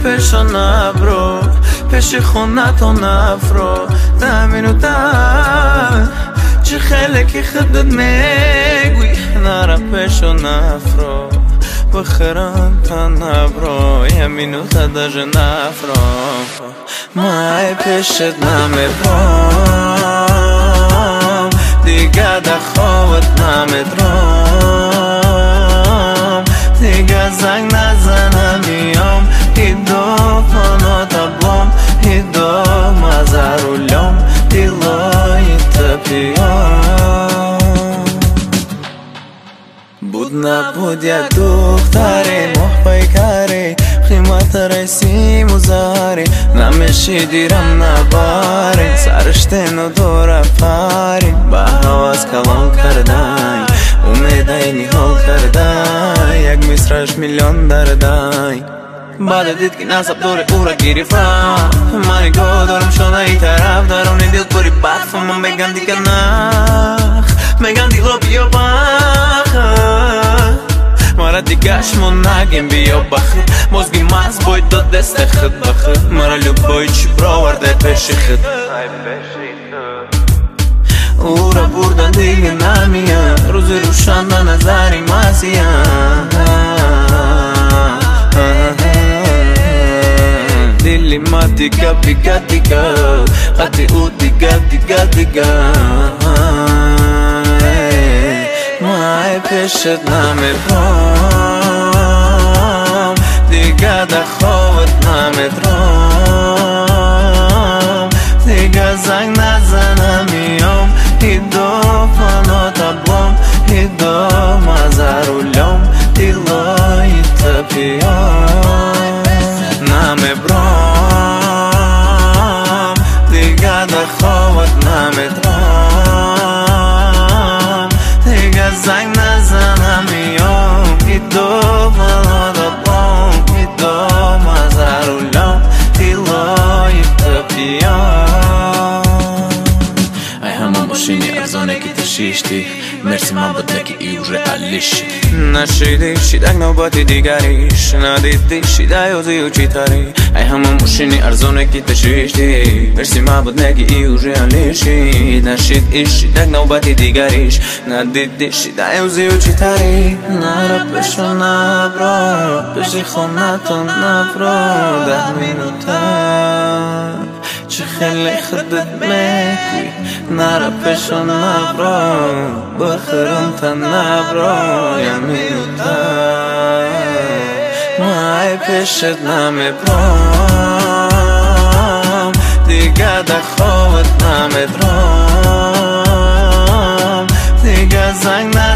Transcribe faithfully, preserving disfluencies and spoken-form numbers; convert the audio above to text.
پشو نبرو پش خونتو نفرو ده مینوتن چه خیلی که خودت میگوی نرا پشو نفرو بخرم تا نبرو یه مینوتا داجه نفرو مای پشت نمیبرم دیگه ده خوابت نمیدرم دیگه زنگ نزنم میام هیدو پانو تبلم هیدو مزارولم دیلای تپیام بود نبود یه دختری محبای کاری قیمت رسی مزاری نمیشی دیرم نباری سرشتن و دور پاری با حواس کلام کردن امیده نیحال کردن یک مصرش میلیون دردن بعد دید که نصب دور او را گریفتم منی گو دارم شده ای طرف درونی دل پری برف من بگم دیگه نخ بگم دیگه بیا بخ مرا دیگهشمون نگیم بیا بخیر مزگی مز باید داد دست خود بخیر مرا لبای چی براورده پیش خود او را بردن دیگه نمیان روز روشن به نظری مزیان دلی ما دیگه بیگه دیگه قطی او دیگه دیگه دیگه مای پشت نمیبرم دیگه ده خوابت نمیدرم دیگه زنگ نزنم میام هیدو پانو تبلم هیدو مزارولم دیلای تپیام نمیبرم دیگه ده خوابت نمیدرم دیگه زنگ نزنم میام هیدو پانو تبلم هیدو مزارولم دیلای تپیام ای همون ماشینی ارزانه که تشیشتی مرسی من بوده که ای ریالیش نشیدی شیدک نوباتی دیگریش ندیدی شیده یوزی و چی تاری ای همون ماشینی ارزانه که تشیشتی مرسی من بوده که ای ریالیشی نشیدی شیدک نوباتی دیگریش ندیدی شیده یوزی و چی تاری نرا پشو نبرو پشی خونتو نفرو ده مینوتن چه خیلی خودت میگوی نرا پشو نبرو بخرم تا نبرو یا مینوتن مای پشت نمیبرم دیگه ده خوابت نمیدرم دیگه زنگ